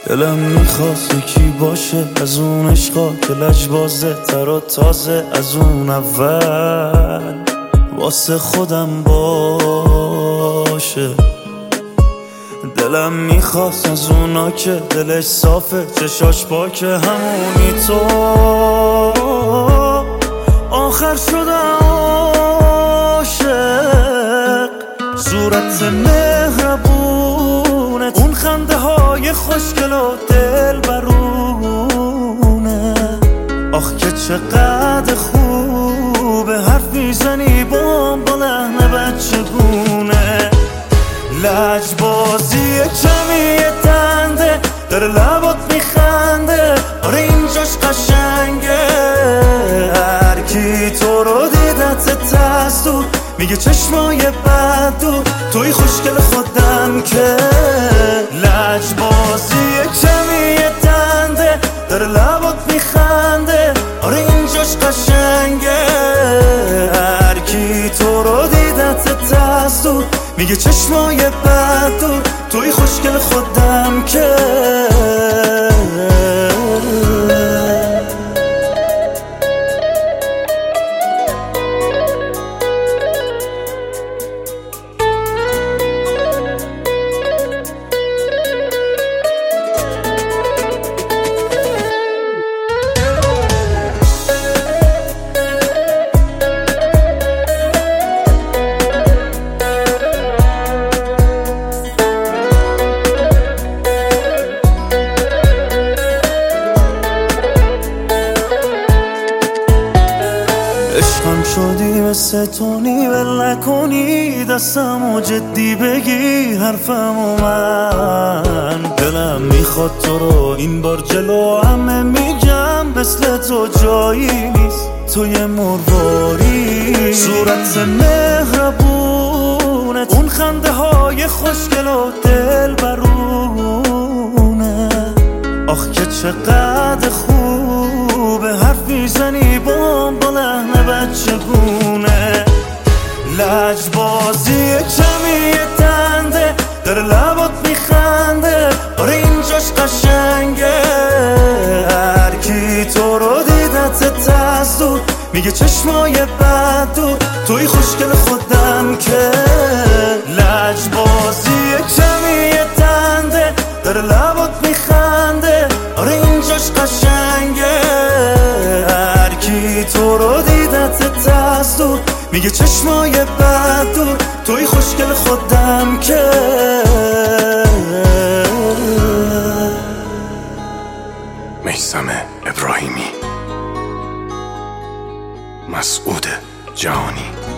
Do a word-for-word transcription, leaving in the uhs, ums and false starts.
دلم میخواست یکی باشه از اون عشقا که لجبازه تر و تازه از اون اول واسه خودم باشه. دلم میخواست از اونا که دلش صافه چشاش پاکه همونی تو. آخر شدم عاشق صورت مهربونت، اون خنده های خوشگل و دل برونه. آخ که چقدر خوبه حرف میزنی با با لحن بچگونه. لجبازی کمی دنده داره لبات میخنده، آره اینجاش قشنگه. هر کی تو رو دیدت تستو میگه چشمای بد و توی خوشگل خودم که. لجبازی کمی دنده داره لبات میخنده، آره اینجاش قشنگه. هر کی تو رو دیدت تستو میگه چشمای بد و توی خوشگل خودم که. عشقم شدی مثل تونی ول نکنی دستمو جدی بگی حرفمو من. دلم میخواد تو رو این بار جلو همه میگم مثل تو جایی نیست تو یه مرواری. صورت مهربونت، اون خنده های خوشگل و دل برونه. آخ که چقدر خوبه حرف میزنی با با لحن بچگونه. لجبازی کمی دنده داره لبات میخنده، آره اینجاش قشنگه. هر کی تو رو دیدت تستو میگه چشمای بد و توی خوشگل خودم که. لجبازی کمی دنده داره لبات میخنده، آره اینجاش قشنگه. هر کی تو رو دیدت تستو میگه چشمای بد و توی خوشگل خودم که. میثم ابراهیمی، مسعود جهانی.